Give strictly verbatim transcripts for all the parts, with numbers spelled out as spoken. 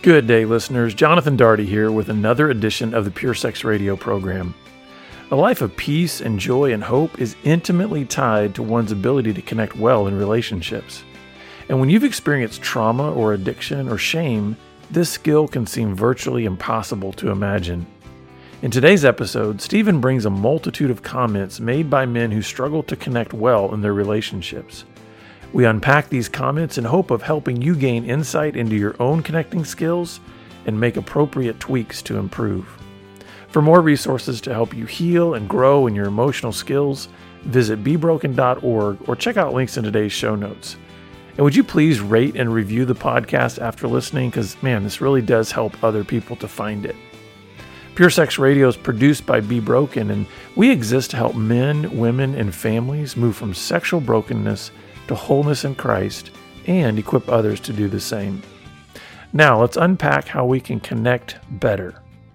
Good day, listeners. Jonathan Daugherty here with another edition of the Pure Sex Radio program. A life of peace and joy and hope is intimately tied to one's ability to connect well in relationships. And when you've experienced trauma or addiction or shame, this skill can seem virtually impossible to imagine. In today's episode, Stephen brings a multitude of comments made by men who struggle to connect well in their relationships. We unpack these comments in hope of helping you gain insight into your own connecting skills and make appropriate tweaks to improve. For more resources to help you heal and grow in your emotional skills, visit be broken dot org or check out links in today's show notes. And would you please rate and review the podcast after listening? Because, man, this really does help other people to find it. Pure Sex Radio is produced by Be Broken, and we exist to help men, women, and families move from sexual brokenness to wholeness in Christ and equip others to do the same. Now, let's unpack how we can connect better.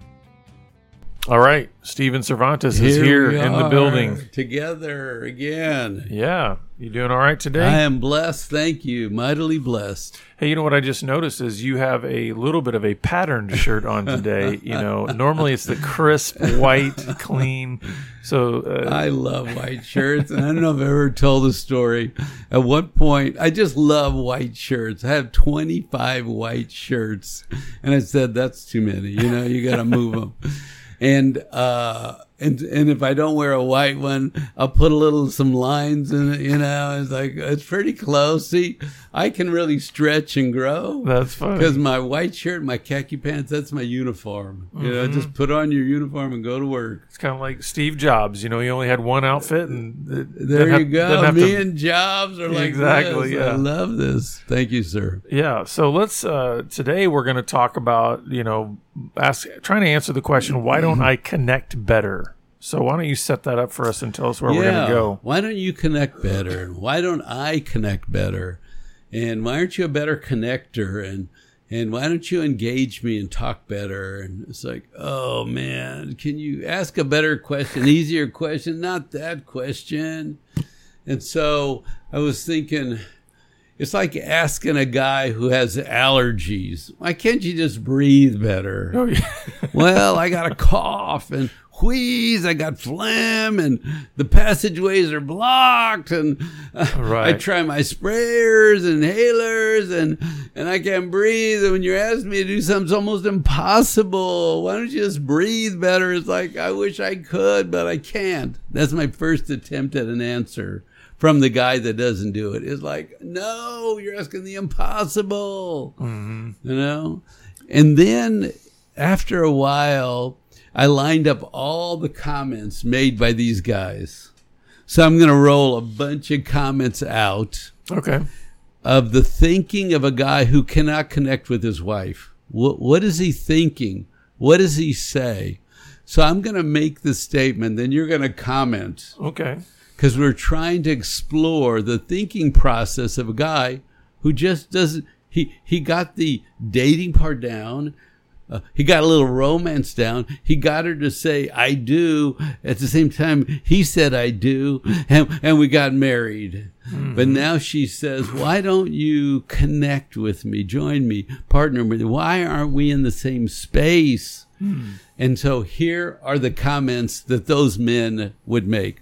All right, Stephen Cervantes is here, here in the building. Together again. Yeah, you doing all right today? I am blessed, thank you, mightily blessed. Hey, you know what I just noticed is you have a little bit of a patterned shirt on today. You know, normally it's the crisp, white, clean. So uh, I love white shirts, and I don't know if I've ever told the story. At one point, I just love white shirts. I have twenty-five white shirts, and I said, that's too many. You know, you got to move them. And, uh, and, and if I don't wear a white one, I'll put a little, some lines in it, you know, it's like, it's pretty close. See, I can really stretch and grow. That's funny. Because my white shirt, my khaki pants, that's my uniform. Mm-hmm. You know, just put on your uniform and go to work. It's kind of like Steve Jobs, you know, he only had one outfit and it, there you have, go. Me to, and Jobs are like exactly, this. Yeah. I love this. Thank you, sir. Yeah. So let's, uh, today we're going to talk about, you know, ask, trying to answer the question, why don't I connect better? So why don't you set that up for us and tell us where yeah. we're going to go? Why don't you connect better? Why don't I connect better? And why aren't you a better connector? And and why don't you engage me and talk better? And it's like, oh, man, can you ask a better question, easier question? Not that question. And so I was thinking, it's like asking a guy who has allergies, why can't you just breathe better? Oh, yeah. Well, I got a cough and wheeze, I got phlegm, and the passageways are blocked, and uh, right. I try my sprayers and inhalers, and, and I can't breathe. And when you're asking me to do something, it's almost impossible. Why don't you just breathe better? It's like, I wish I could, but I can't. That's my first attempt at an answer from the guy that doesn't do it. It's like, no, you're asking the impossible, mm-hmm. you know? And then after a while, I lined up all the comments made by these guys. So I'm going to roll a bunch of comments out. Okay. Of the thinking of a guy who cannot connect with his wife. What, what is he thinking? What does he say? So I'm going to make the statement, then you're going to comment. Okay. Because we're trying to explore the thinking process of a guy who just doesn't, he, he got the dating part down. Uh, he got a little romance down. He got her to say, I do. At the same time, he said, I do. And, and we got married. Mm-hmm. But now she says, why don't you connect with me, join me, partner with me? Why aren't we in the same space? Mm-hmm. And so here are the comments that those men would make.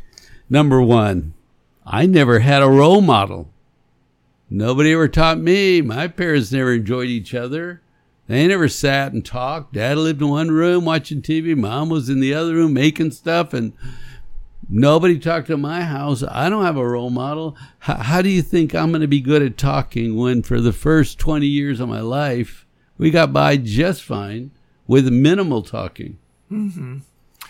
Number one, I never had a role model. Nobody ever taught me. My parents never enjoyed each other. They never sat and talked. Dad lived in one room watching T V. Mom was in the other room making stuff, and nobody talked at my house. I don't have a role model. H- how do you think I'm going to be good at talking when for the first twenty years of my life, we got by just fine with minimal talking? Mm-hmm.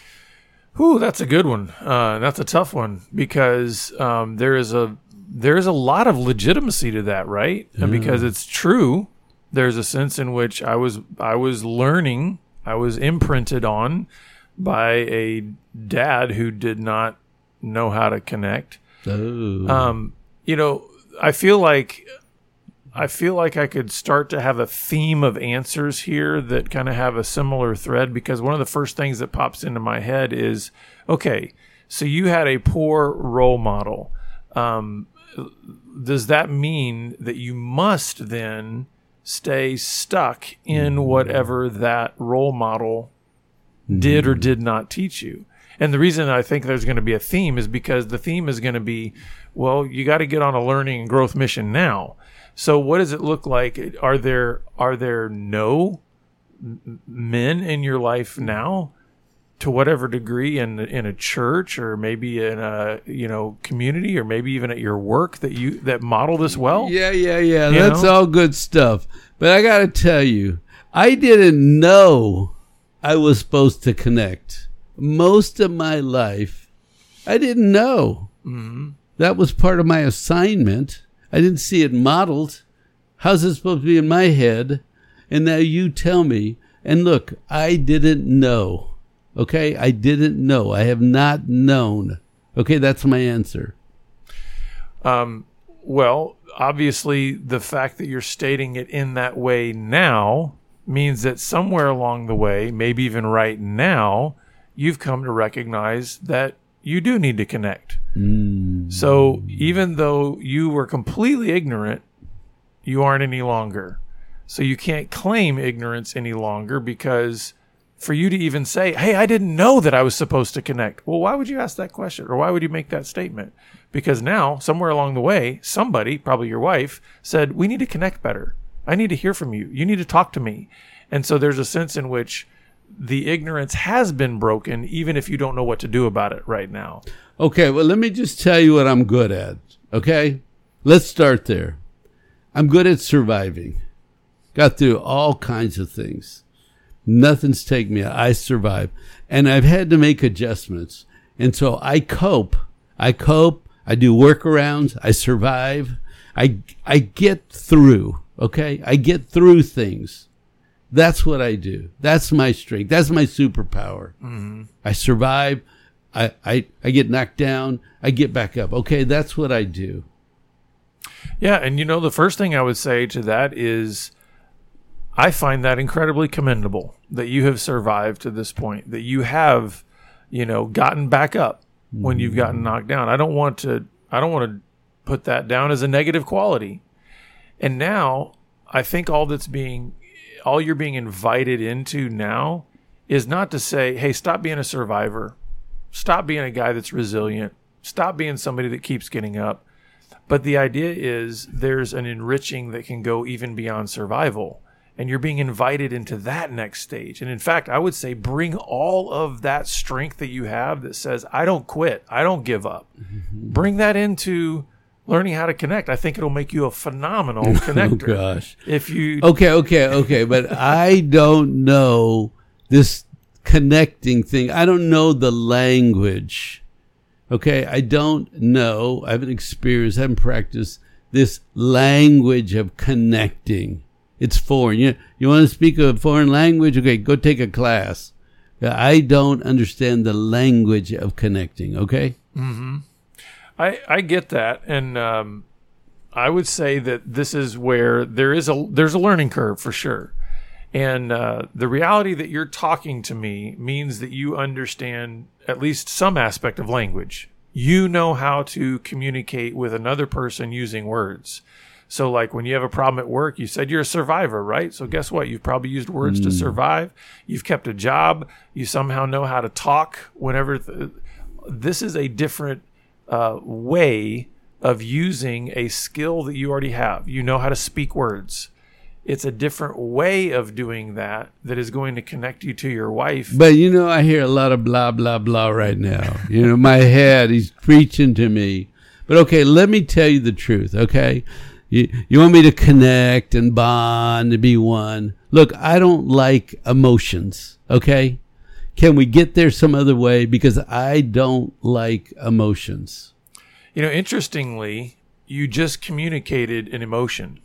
Ooh, that's a good one. Uh, that's a tough one because um, there is a there is a lot of legitimacy to that, right? Yeah. And because it's true. There's a sense in which I was I was learning, I was imprinted on by a dad who did not know how to connect. Oh. Um, you know, I feel like I feel like I could start to have a theme of answers here that kind of have a similar thread, because one of the first things that pops into my head is, okay, so you had a poor role model. Um, does that mean that you must then stay stuck in whatever that role model did or did not teach you. And the reason I think there's going to be a theme is because the theme is going to be, well, you got to get on a learning and growth mission now. So what does it look like? Are there are there no men in your life now, to whatever degree, in in a church or maybe in a you know community or maybe even at your work that you that model this well? Yeah, yeah, yeah. You That's know? all good stuff. But I got to tell you, I didn't know I was supposed to connect. Most of my life, I didn't know. Mm-hmm. That was part of my assignment. I didn't see it modeled. How's it supposed to be in my head? And now you tell me. And look, I didn't know. Okay? I didn't know. I have not known. Okay? That's my answer. Um, well, obviously, the fact that you're stating it in that way now means that somewhere along the way, maybe even right now, you've come to recognize that you do need to connect. Mm. So even though you were completely ignorant, you aren't any longer. So you can't claim ignorance any longer, because for you to even say, hey, I didn't know that I was supposed to connect. Well, why would you ask that question? Or why would you make that statement? Because now, somewhere along the way, somebody, probably your wife, said, we need to connect better. I need to hear from you. You need to talk to me. And so there's a sense in which the ignorance has been broken, even if you don't know what to do about it right now. Okay, well, let me just tell you what I'm good at. Okay? Let's start there. I'm good at surviving. Got through all kinds of things. Nothing's taken me out. I survive. And I've had to make adjustments. And so I cope. I cope. I do workarounds. I survive. I, I get through. Okay? I get through things. That's what I do. That's my strength. That's my superpower. Mm-hmm. I survive. I, I, I get knocked down. I get back up. Okay, that's what I do. Yeah, and you know, the first thing I would say to that is I find that incredibly commendable that you have survived to this point, that you have, you know, gotten back up when you've gotten knocked down. I don't want to I don't want to put that down as a negative quality. And now I think all that's being all you're being invited into now is not to say, hey, stop being a survivor. Stop being a guy that's resilient. Stop being somebody that keeps getting up. But the idea is there's an enriching that can go even beyond survival. And you're being invited into that next stage. And in fact, I would say bring all of that strength that you have that says, I don't quit. I don't give up. Mm-hmm. Bring that into learning how to connect. I think it'll make you a phenomenal connector. Oh, gosh. If you Okay, okay, okay. But I don't know this connecting thing. I don't know the language. Okay, I don't know. I haven't experienced, I haven't practiced this language of connecting. It's foreign. You, you want to speak a foreign language? Okay, go take a class. I don't understand the language of connecting, okay? Mm-hmm. I, I get that, and um, I would say that this is where there is a there's a learning curve for sure, and uh, the reality that you're talking to me means that you understand at least some aspect of language. You know how to communicate with another person using words. So, like when you have a problem at work, you said you're a survivor, right? So guess what? You've probably used words mm. to survive. You've kept a job. You somehow know how to talk whenever. Th- this is a different Uh, way of using a skill that you already have. You know how to speak words. It's a different way of doing that that is going to connect you to your wife. But, you know, I hear a lot of blah, blah, blah right now. You know, my head, he's preaching to me. But, okay, let me tell you the truth, okay? You, you want me to connect and bond and be one. Look, I don't like emotions, okay? Can we get there some other way? Because I don't like emotions. You know, interestingly, you just communicated an emotion.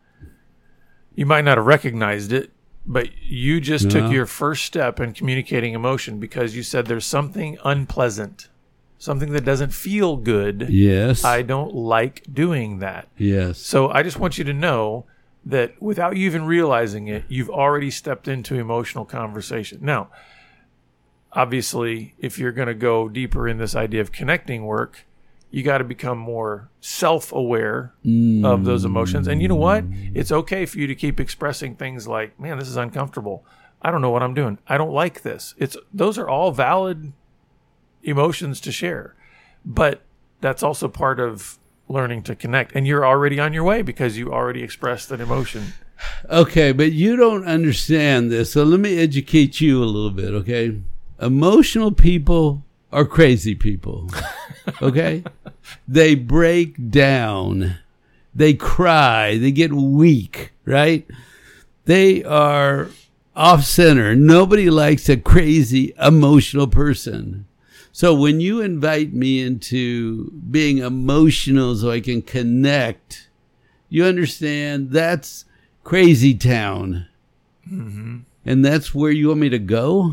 You might not have recognized it, but you just Yeah. took your first step in communicating emotion because you said there's something unpleasant, something that doesn't feel good. Yes. I don't like doing that. Yes. So I just want you to know that without you even realizing it, you've already stepped into emotional conversation. Now, obviously, if you're going to go deeper in this idea of connecting work, you got to become more self-aware Mm. of those emotions. And you know what? It's okay for you to keep expressing things like, man, this is uncomfortable. I don't know what I'm doing. I don't like this. It's those are all valid emotions to share. But that's also part of learning to connect. And you're already on your way because you already expressed an emotion. Okay, but you don't understand this. So let me educate you a little bit, okay? Emotional people are crazy people, okay? They break down. They cry. They get weak, right? They are off center. Nobody likes a crazy, emotional person. So when you invite me into being emotional so I can connect, you understand that's crazy town. Mm-hmm. And that's where you want me to go?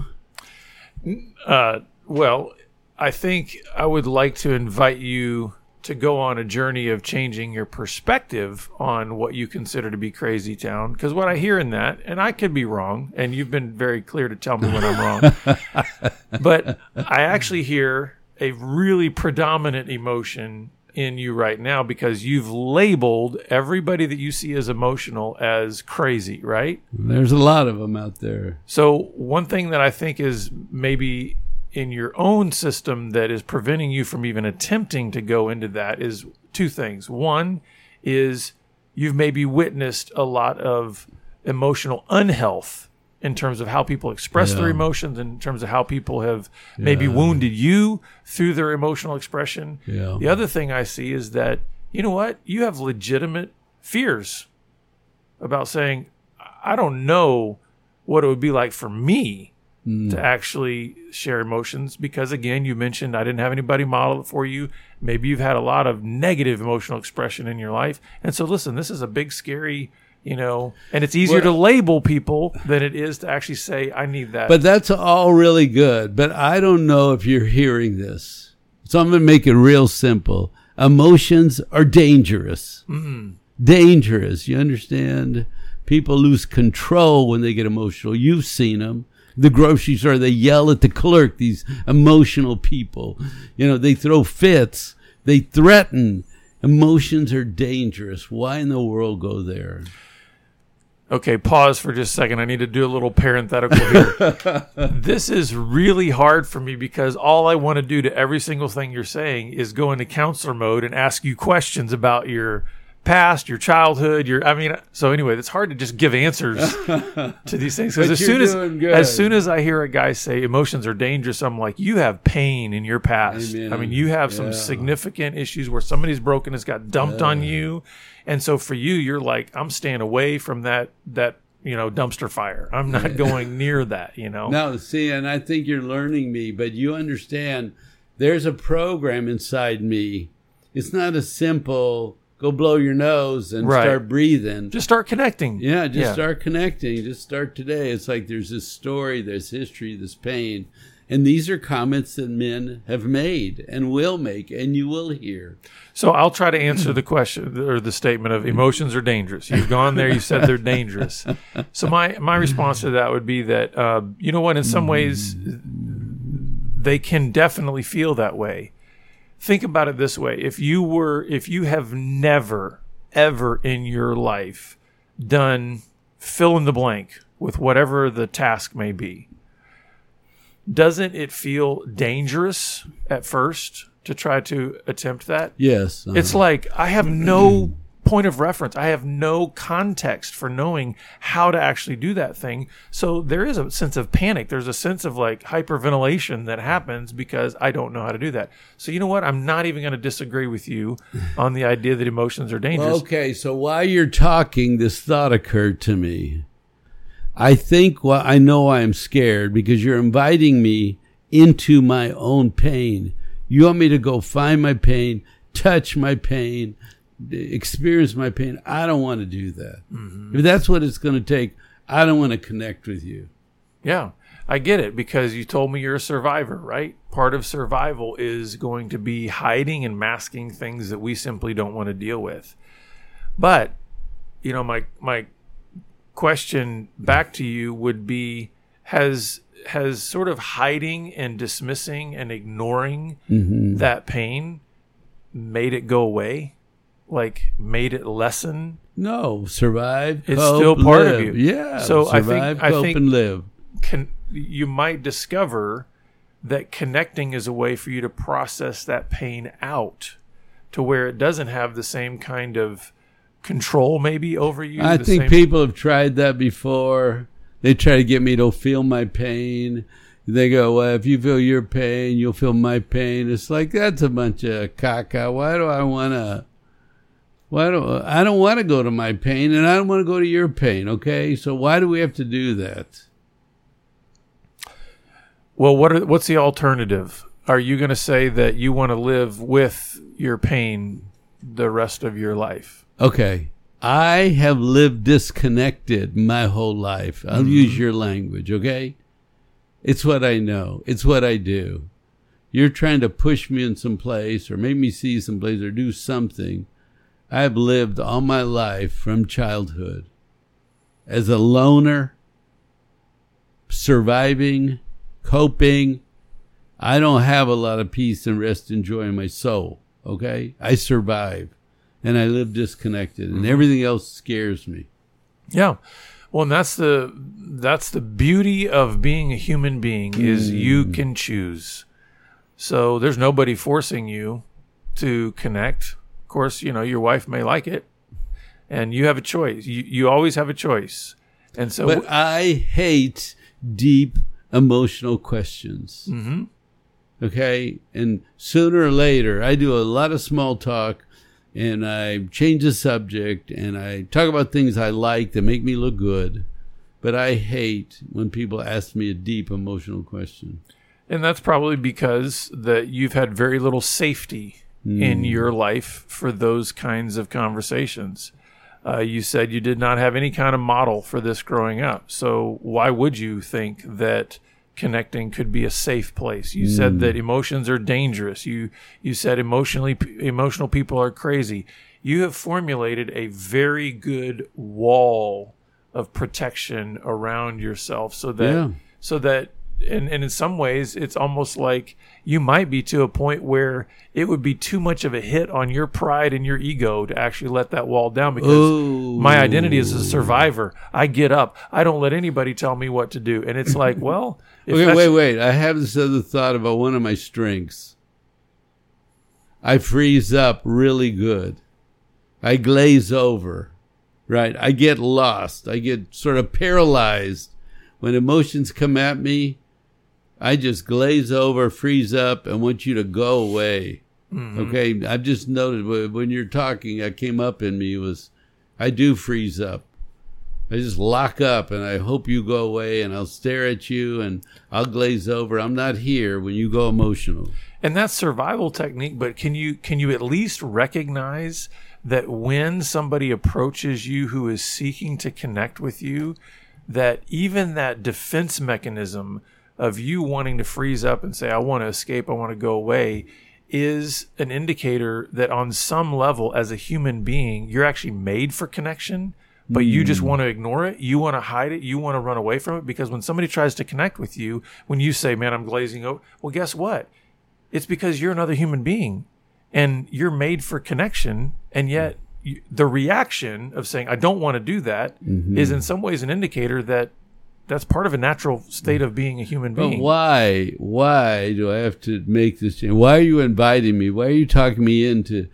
Uh, well, I think I would like to invite you to go on a journey of changing your perspective on what you consider to be crazy town. Because what I hear in that, and I could be wrong, and you've been very clear to tell me when I'm wrong, but I actually hear a really predominant emotion in you right now because you've labeled everybody that you see as emotional as crazy, right? There's a lot of them out there. So one thing that I think is maybe in your own system that is preventing you from even attempting to go into that is two things. One is you've maybe witnessed a lot of emotional unhealth in terms of how people express Yeah. their emotions, in terms of how people have maybe Yeah. wounded you through their emotional expression. Yeah. The other thing I see is that, you know what? You have legitimate fears about saying, I don't know what it would be like for me Mm. to actually share emotions because, again, you mentioned I didn't have anybody model it for you. Maybe you've had a lot of negative emotional expression in your life. And so, listen, this is a big, scary, you know, and it's easier Well- to label people than it is to actually say, I need that. But that's all really good. But I don't know if you're hearing this. So I'm going to make it real simple. Emotions are dangerous. Mm. Dangerous. You understand? People lose control when they get emotional. You've seen them. The grocery store, they yell at the clerk, these emotional people. You know, they throw fits. They threaten. Emotions are dangerous. Why in the world go there? Okay, pause for just a second. I need to do a little parenthetical here. This is really hard for me because all I want to do to every single thing you're saying is go into counselor mode and ask you questions about your past, your childhood, your I mean so anyway, it's hard to just give answers to these things because But as you're soon as doing good. as soon as I hear a guy say emotions are dangerous, I'm like, you have pain in your past. Amen. I mean, you have some Yeah. significant issues where somebody's broken, has got dumped on you. And so for you, you're like, I'm staying away from that that you know dumpster fire. I'm not going near that. You know. No, see, and I think you're learning me, but you understand there's a program inside me. It's not a simple go blow your nose and Right. start breathing. Just start connecting. Yeah, just Yeah. start connecting. Just start today. It's like there's this story, there's history, this pain. And these are comments that men have made and will make, and you will hear. So I'll try to answer the question or the statement of emotions are dangerous. You've gone there. You said they're dangerous. So my, my response to that would be that, uh, you know what, in some ways, they can definitely feel that way. Think about it this way. If you were, if you have never, ever in your life done fill in the blank with whatever the task may be, doesn't it feel dangerous at first to try to attempt that? Yes. uh-huh. It's like I have no point of reference. I have no context for knowing how to actually do that thing. So there is a sense of panic. There's a sense of like hyperventilation that happens because I don't know how to do that. So you know what? I'm not even going to disagree with you on the idea that emotions are dangerous. Okay, so while you're talking, this thought occurred to me. I think well, I know I'm scared because you're inviting me into my own pain. You want me to go find my pain, touch my pain, experience my pain. I don't want to do that. Mm-hmm. If that's what it's going to take, I don't want to connect with you. Yeah, I get it because you told me you're a survivor, right? Part of survival is going to be hiding and masking things that we simply don't want to deal with. But, you know, my my question back to you would be, has has sort of hiding and dismissing and ignoring Mm-hmm. that pain made it go away? Like made it lessen? No, survive. It's cope, still part live. of you. Yeah. So I survive, think I cope, think and live. Can, you might discover that connecting is a way for you to process that pain out to where it doesn't have the same kind of control maybe over you. I the think same... people have tried that before. They try to get me to feel my pain. They go, well, if you feel your pain, you'll feel my pain. It's like, that's a bunch of caca. Why do I want to? Why do I don't want to go to my pain, and I don't want to go to your pain. Okay, so why do we have to do that? Well, what are, what's the alternative? Are you going to say that you want to live with your pain the rest of your life? Okay, I have lived disconnected my whole life. I'll mm-hmm. use your language. Okay, it's what I know. It's what I do. You're trying to push me in some place or make me see some place or do something. I've lived all my life from childhood as a loner, surviving, coping. I don't have a lot of peace and rest and joy in my soul, okay? I survive, and I live disconnected, and everything else scares me. Yeah. Well, and that's the that's the beauty of being a human being is mm. you can choose. So there's nobody forcing you to connect. Of course, you know, your wife may like it, and you have a choice. You you always have a choice. And so, But I hate deep emotional questions. Mm-hmm. Okay? And sooner or later, I do a lot of small talk, and I change the subject, and I talk about things I like that make me look good. But I hate when people ask me a deep emotional question. And that's probably because that you've had very little safety in your life for those kinds of conversations. Uh, you said you did not have any kind of model for this growing up. So why would you think that connecting could be a safe place? You mm. said that emotions are dangerous. You you said emotionally emotional people are crazy. You have formulated a very good wall of protection around yourself so that yeah. so that And, and in some ways, it's almost like you might be to a point where it would be too much of a hit on your pride and your ego to actually let that wall down because Ooh. my identity is a survivor. I get up. I don't let anybody tell me what to do. And it's like, well... If okay, wait, wait. I have this other thought about one of my strengths. I freeze up really good. I glaze over, right? I get lost. I get sort of paralyzed. When emotions come at me, I just glaze over, freeze up, and want you to go away. Mm-hmm. Okay, I've just noted when you're talking, I came up in me was, I do freeze up. I just lock up, and I hope you go away, and I'll stare at you, and I'll glaze over. I'm not here when you go emotional. And that's survival technique, but can you can you at least recognize that when somebody approaches you who is seeking to connect with you, that even that defense mechanism of you wanting to freeze up and say, I want to escape, I want to go away, is an indicator that on some level as a human being, you're actually made for connection, but mm. you just want to ignore it. You want to hide it. You want to run away from it because when somebody tries to connect with you, when you say, man, I'm glazing over, well, guess what? It's because you're another human being and you're made for connection. And yet you, the reaction of saying, I don't want to do that mm-hmm. is in some ways an indicator that that's part of a natural state of being a human being. But why? Why do I have to make this change? Why are you inviting me? Why are you talking me into?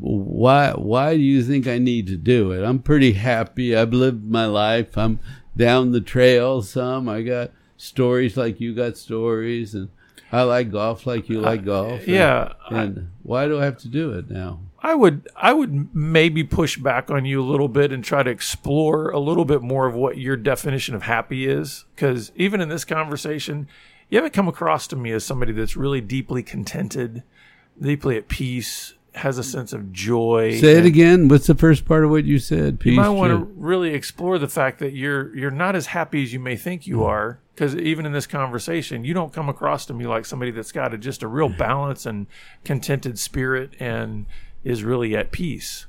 Why? Why do you think I need to do it? I'm pretty happy. I've lived my life. I'm down the trail some. I got stories like you got stories, and I like golf like you like golf. And, yeah. And I, why do I have to do it now? I would I would maybe push back on you a little bit and try to explore a little bit more of what your definition of happy is. Because even in this conversation, you haven't come across to me as somebody that's really deeply contented, deeply at peace, has a sense of joy. Say it again. What's the first part of what you said? Peace, you might want joy. to really explore the fact that you're you're not as happy as you may think you are. Because even in this conversation, you don't come across to me like somebody that's got a, just a real balance and contented spirit and is really at peace.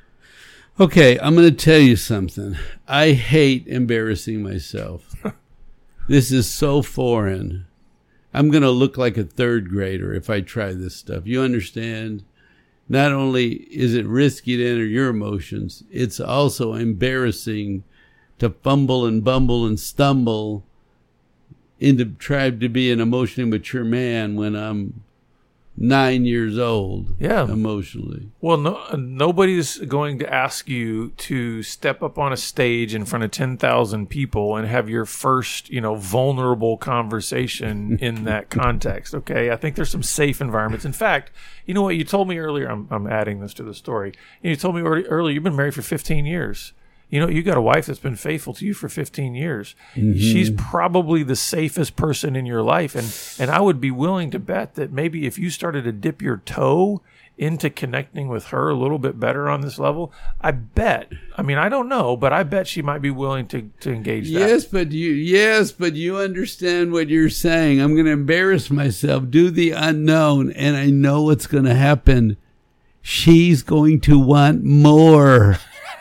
Okay, I'm going to tell you something. I hate embarrassing myself. This is so foreign. I'm going to look like a third grader if I try this stuff. You understand? not only is it risky to enter your emotions, it's also embarrassing to fumble and bumble and stumble into trying to be an emotionally mature man when I'm nine years old. Yeah. Emotionally. Well, no, nobody's going to ask you to step up on a stage in front of ten thousand people and have your first, you know, vulnerable conversation in that context. Okay. I think there's some safe environments. In fact, you know what you told me earlier, I'm, I'm adding this to the story. You told me earlier, you've been married for fifteen years. You know, you got a wife that's been faithful to you for fifteen years. Mm-hmm. She's probably the safest person in your life. And, and I would be willing to bet that maybe if you started to dip your toe into connecting with her a little bit better on this level, I bet, I mean, I don't know, but I bet she might be willing to, to engage that. Yes, but you, yes, but you understand what you're saying. I'm going to embarrass myself, do the unknown, and I know what's going to happen. She's going to want more.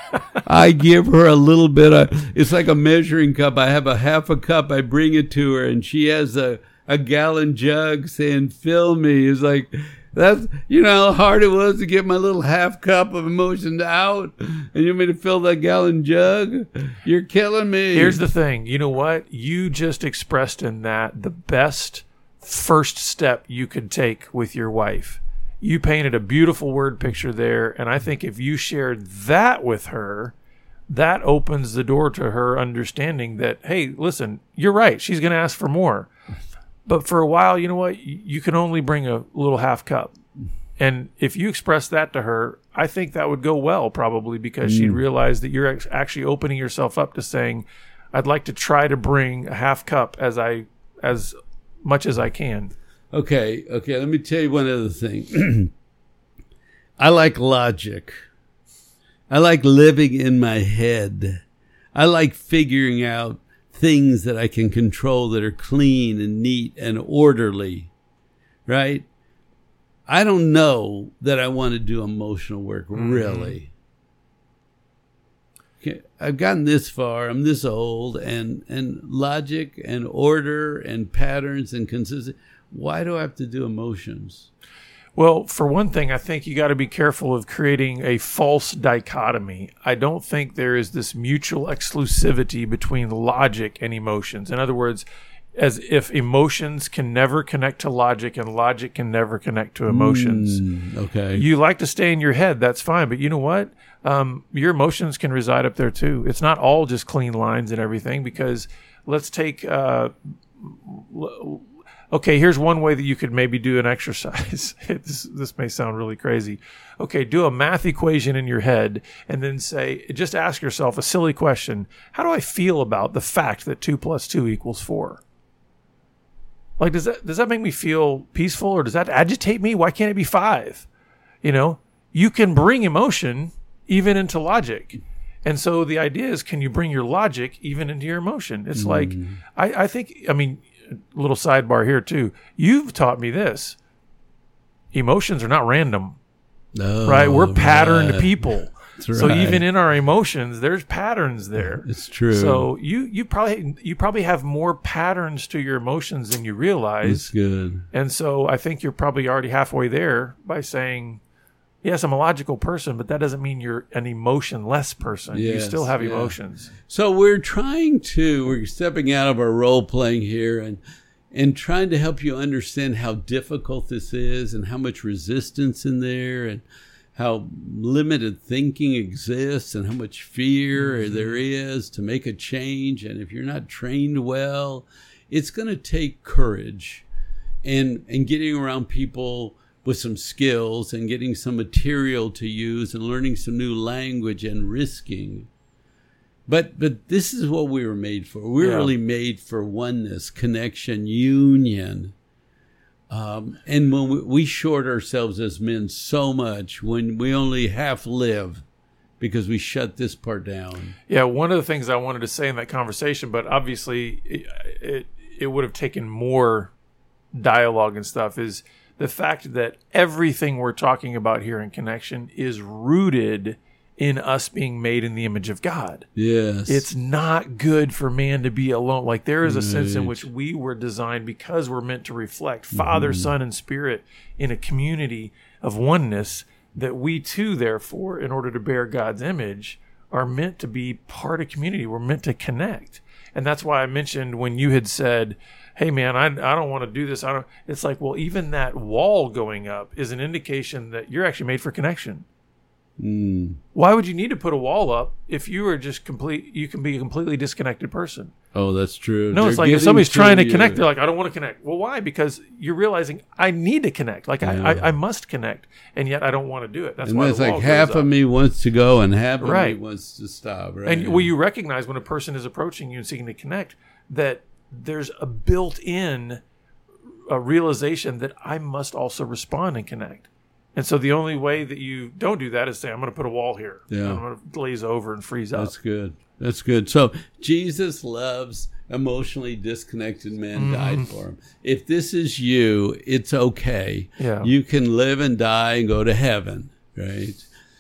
I give her a little bit of, it's like a measuring cup. I have a half a cup. I bring it to her and she has a, a gallon jug saying, fill me. It's like, that's, you know how hard it was to get my little half cup of emotions out and you want me to fill that gallon jug? You're killing me. Here's the thing. You know what? You just expressed in that the best first step you could take with your wife. You painted a beautiful word picture there, and I think if you shared that with her, that opens the door to her understanding that, hey, listen, you're right. She's going to ask for more. But for a while, you know what? You can only bring a little half cup. And if you express that to her, I think that would go well probably because mm. she'd realize that you're actually opening yourself up to saying, I'd like to try to bring a half cup as I as much as I can. Okay, okay, let me tell you one other thing. I like logic. I like living in my head. I like figuring out things that I can control that are clean and neat and orderly, right? I don't know that I want to do emotional work, really. Okay, I've gotten this far, I'm this old, and, and logic and order and patterns and consistency. Why do I have to do emotions? Well, for one thing, I think you got to be careful of creating a false dichotomy. I don't think there is this mutual exclusivity between logic and emotions. In other words, as if emotions can never connect to logic and logic can never connect to emotions. Mm, okay. You like to stay in your head, that's fine. But you know what? Um, your emotions can reside up there too. It's not all just clean lines and everything because let's take... Uh, l- Okay, here's one way that you could maybe do an exercise. this, this may sound really crazy. Okay, do a math equation in your head and then say, just ask yourself a silly question. How do I feel about the fact that two plus two equals four? Like, does that, does that make me feel peaceful or does that agitate me? Why can't it be five? You know, you can bring emotion even into logic. And so the idea is, can you bring your logic even into your emotion? It's mm. like, I, I think, I mean, little sidebar here too. You've taught me this. Emotions are not random, oh, right? We're patterned right. people. That's so right. even in our emotions, there's patterns there. It's true. So you, you probably, you probably have more patterns to your emotions than you realize. That's good. And so I think you're probably already halfway there by saying, yes, I'm a logical person, but that doesn't mean you're an emotionless person. Yes, you still have yeah. emotions. So we're trying to, we're stepping out of our role playing here and, and trying to help you understand how difficult this is and how much resistance in there and how limited thinking exists and how much fear mm-hmm. there is to make a change. And if you're not trained well, it's going to take courage and, and getting around people with some skills and getting some material to use and learning some new language and risking. But but this is what we were made for. We were yeah. really made for oneness, connection, union. Um, and when we, we short ourselves as men so much when we only half live because we shut this part down. Yeah, one of the things I wanted to say in that conversation, but obviously it, it, it would have taken more dialogue and stuff, is the fact that everything we're talking about here in Connection is rooted in us being made in the image of God. Yes. It's not good for man to be alone. Like there is a right. sense in which we were designed because we're meant to reflect Father, mm-hmm. Son, and Spirit in a community of oneness. that we too, therefore, in order to bear God's image, are meant to be part of community. We're meant to connect. And that's why I mentioned when you had said, hey, man, I, I don't want to do this. I don't. It's like, well, even that wall going up is an indication that you're actually made for connection. Mm. Why would you need to put a wall up if you are just complete? You can be a completely disconnected person. Oh, that's true. No, They're it's like if getting somebody's trying to you. connect, they're like, I don't want to connect. Well, why? Because you're realizing I need to connect. Like Yeah. I, I, I must connect, and yet I don't want to do it. That's And why that's the like wall half goes of up. me wants to go and half of Right. me wants to stop. Right. And well, you recognize when a person is approaching you and seeking to connect that there's a built-in a realization that I must also respond and connect. And so the only way that you don't do that is say, I'm going to put a wall here. Yeah. I'm going to glaze over and freeze up. That's good. That's good. So Jesus loves emotionally disconnected men, Mm-hmm. died for him. If this is you, it's okay. Yeah. You can live and die and go to heaven, right?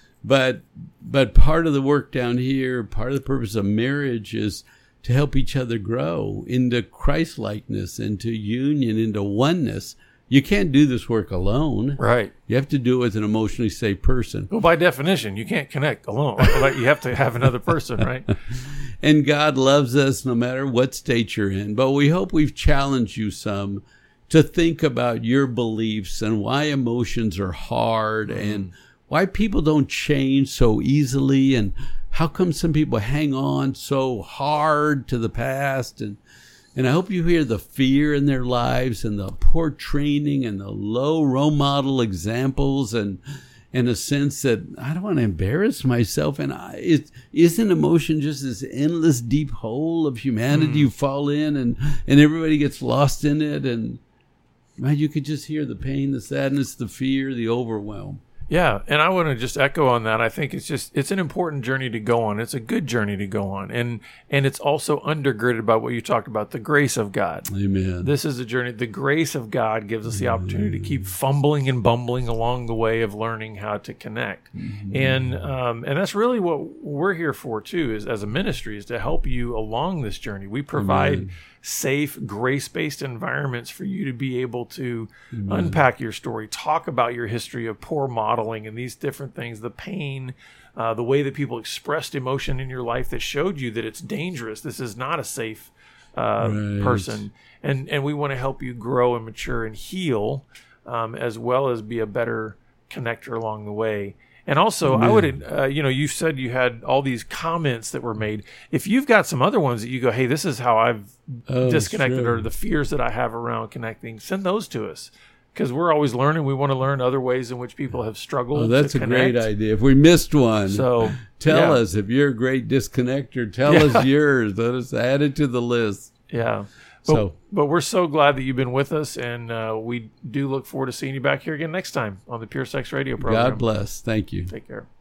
But but part of the work down here, part of the purpose of marriage is to help each other grow into Christ-likeness, into union, into oneness. You can't do this work alone. Right. You have to do it with an emotionally safe person. Well, by definition, you can't connect alone. Like, you have to have another person, right? And God loves us no matter what state you're in. But we hope we've challenged you some to think about your beliefs and why emotions are hard mm. and why people don't change so easily and how come some people hang on so hard to the past. And and I hope you hear the fear in their lives and the poor training and the low role model examples and and a sense that I don't want to embarrass myself. And I, it, isn't emotion just this endless deep hole of humanity mm. you fall in and, and everybody gets lost in it? And man, you could just hear the pain, the sadness, the fear, the overwhelm. Yeah, and I want to just echo on that. I think it's just it's an important journey to go on. It's a good journey to go on, and and it's also undergirded by what you talked about, the grace of God. Amen. This is a journey. The grace of God gives us the opportunity to keep fumbling and bumbling along the way of learning how to connect, mm-hmm. and um, and that's really what we're here for too. Is as a ministry is to help you along this journey. We provide Amen. safe, grace-based environments for you to be able to Amen. unpack your story, talk about your history of poor modeling and these different things, the pain, uh, the way that people expressed emotion in your life that showed you that it's dangerous. This is not a safe uh, right. person. And and we want to help you grow and mature and heal, um, as well as be a better connector along the way. And also, Amen. I would, uh, you know, you said you had all these comments that were made. If you've got some other ones that you go, hey, this is how I've oh, disconnected sure. or the fears that I have around connecting, send those to us. Because we're always learning. We want to learn other ways in which people have struggled. Oh, that's to a great idea. If we missed one, so tell yeah. us. If you're a great disconnector, tell yeah. us yours. Let us add it to the list. Yeah. So, but, but we're so glad that you've been with us, and uh, we do look forward to seeing you back here again next time on the Pure Sex Radio program. God bless. Thank you. Take care.